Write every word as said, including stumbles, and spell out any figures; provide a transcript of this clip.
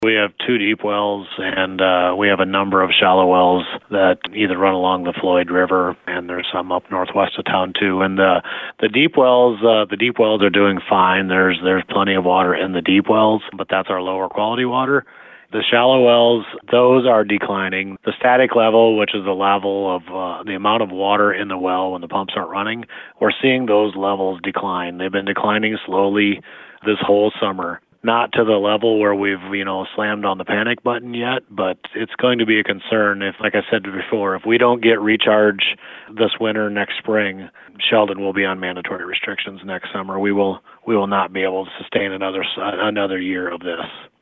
We have two deep wells, and uh, we have a number of shallow wells that either run along the Floyd River, and there's some up northwest of town too. And the the deep wells, uh, the deep wells are doing fine. There's there's plenty of water in the deep wells, but that's our lower quality water. The shallow wells, those are declining. The static level, which is the level of uh, the amount of water in the well when the pumps aren't running, we're seeing those levels decline. They've been declining slowly this whole summer. Not to the level where we've, you know, slammed on the panic button yet, but it's going to be a concern if, like I said before, if we don't get recharge this winter, next spring, Sheldon will be on mandatory restrictions next summer. We will we will not be able to sustain another another year of this.